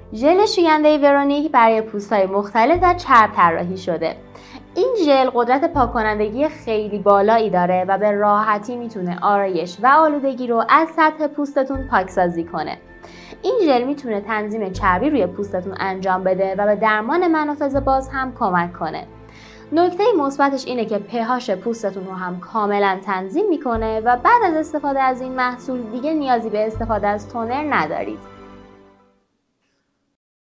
ژل شوینده ورونیک برای پوست‌های مختلف و چرب طراحی شده. این ژل قدرت پاک‌کنندگی خیلی بالایی داره و به راحتی میتونه آرایش و آلودگی رو از سطح پوستتون پاکسازی کنه. این ژل میتونه تنظیم چربی روی پوستتون انجام بده و به درمان منافذ باز هم کمک کنه. نکته مثبتش اینه که pH پوستتون رو هم کاملا تنظیم میکنه و بعد از استفاده از این محصول دیگه نیازی به استفاده از تونر ندارید.